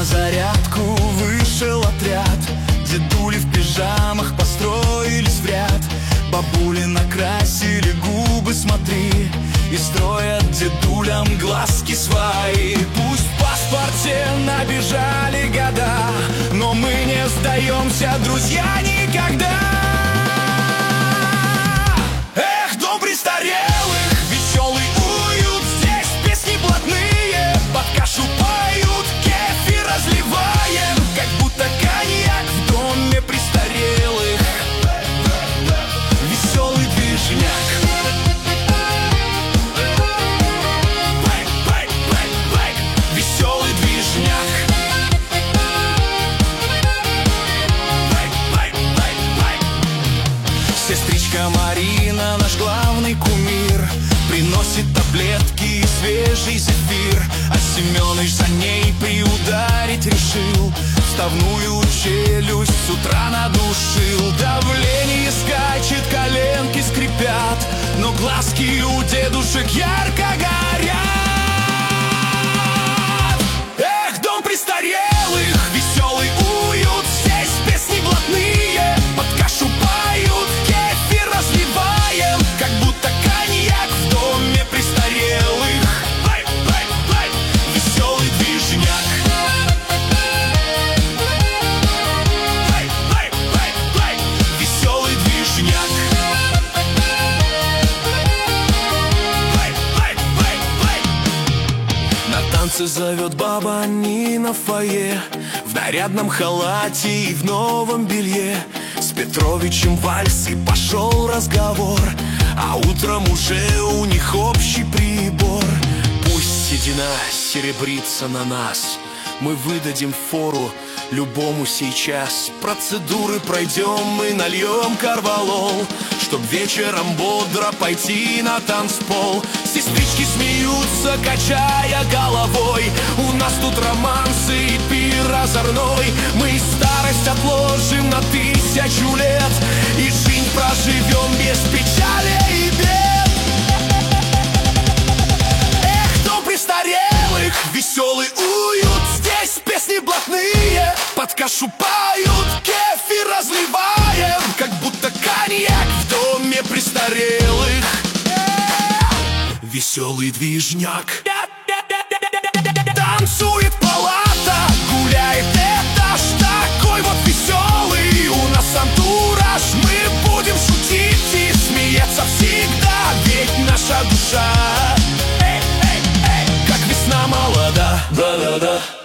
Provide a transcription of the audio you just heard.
На зарядку вышел отряд, дедули в пижамах построились в ряд. Бабули накрасили губы, смотри, и строят дедулям глазки свои. Пусть в паспорте набежали года, но мы не сдаемся, друзья, никогда. Эх, дом престарелых, веселый уют, здесь песни блатные, под кашу поют, кефир разливаем, как будто коньяк в доме престарелых. Веселый движняк. Веселый движняк. Сестричка Марина, наш главный кумир, приносит таблетки и свежий зефир. А Семёныч за ней приударить решил, вставную челюсть с утра надушил. Давление скачет, коленки скрипят, но глазки у дедушек ярко горят. Эх, дом престарелых, веселый уют, здесь песни блатные, под кашу поют, кефир разливаем, как будто коньяк в доме престарелых. Веселый движняк. Веселый движняк. На танцы зовет баба Нина в фойе, в нарядном халате и в новом белье. С Петровичем вальс и пошел разговор, а утром уже у них общий прибор. Пусть седина серебрится на нас, мы выдадим фору любому сейчас. Процедуры пройдем и нальем корвалол, чтоб вечером бодро пойти на танцпол. Сестрички смеются, качая головой, у нас тут романсы и пир озорной. Мы старость отложим на 1000 лет и жизнь проживем без печали и бед. Эх, дом престарелых, веселый уют, здесь песни блатные, под кашу поют, кефир разливаем, как будто коньяк в доме престарелых. Веселый движняк. Танцует палата, гуляет этаж, такой вот веселый у нас антураж. Мы будем шутить и смеяться всегда, ведь наша душа как весна молода. Да-да-да.